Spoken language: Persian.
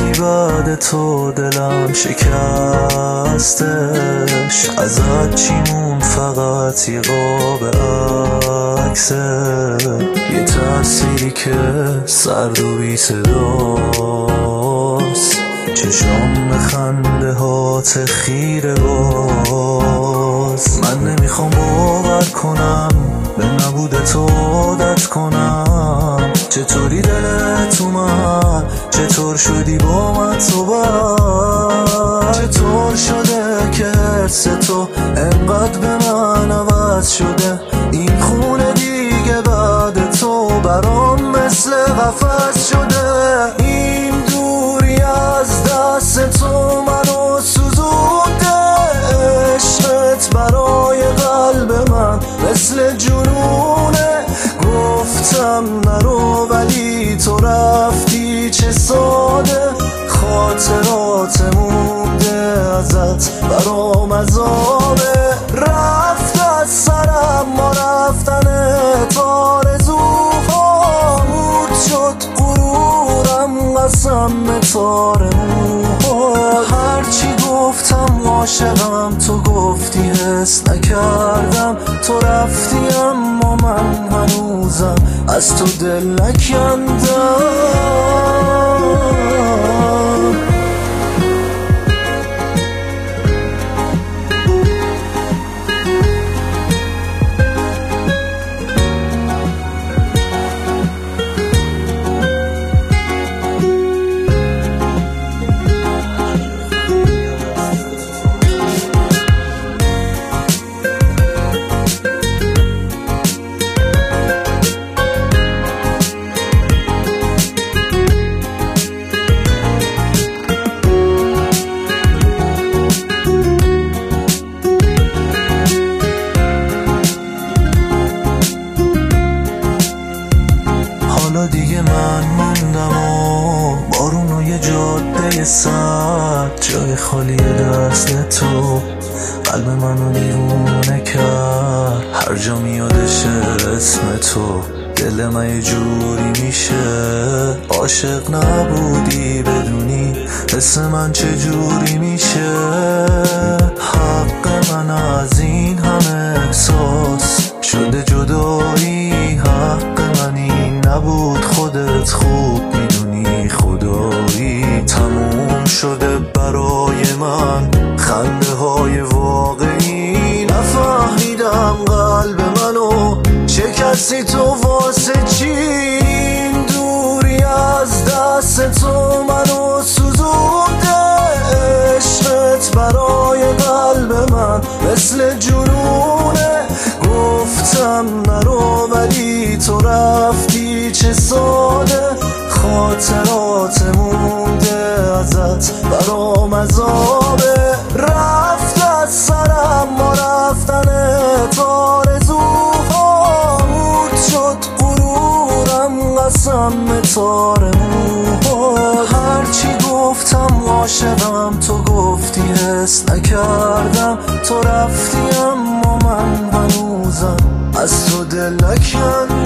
وقتی بعد تو دلم شکستش، ازت چیمون فقط یه قاب عکسه، یه تصویری که سرد و بی صداست، چشام به خنده هات خیره باز. من نمیخوام باور کنم به نبود تو عادت کنم، چطوری دلت اومد، چطور شدی با من صحبت، چطور شده که حرص تو انقدر به من عوض شده، این خونه دیگه بعد تو برام مثل قفس شده، این دوری از دست تو منو سوزونده، عشقت برای قلب من مثل جنونه، گفتم نرو ولی تو رفتی چه ساده، خاطرات مونده ازت برام عذابه، رفت از سرم ما رفتن آرزوها، مرد شد غرورم قسم تار موها، هرچی گفتم عاشقم تو گفتی حس نکردم، تو رفتی اما من هنوزم از تو دل نکندم. حالا دیگه من موندم و بارون و جاده سرد، جای خالی دست تو قلب منو دیوونه کرد، هر جا میادش اسم تو دل من یه جوری میشه، عاشق نبودی بدونی حس من چه جوری میشه، حق من از این همه احساس شده جدایی، حق من این نبود خودت خوب میدونی خدایی، تموم شده برای من خنده های واقعی، نفهمیدم قلب منو شکستی تو واسه چی، این دوری از دست تو منو سوزونده، عشقت برای قلب من مثل جنونه، گفتم نرو ولی تو رفتی چه ساده، خاطرات مونده ازت برام عذابه، رفت از سرم ما رفتن آرزوها، مرد شد غرورم قسم تار موها، هرچی گفتم عاشقم تو گفتی حس نکردم، تو رفتی اما من هنوزم از تو دل نکندم.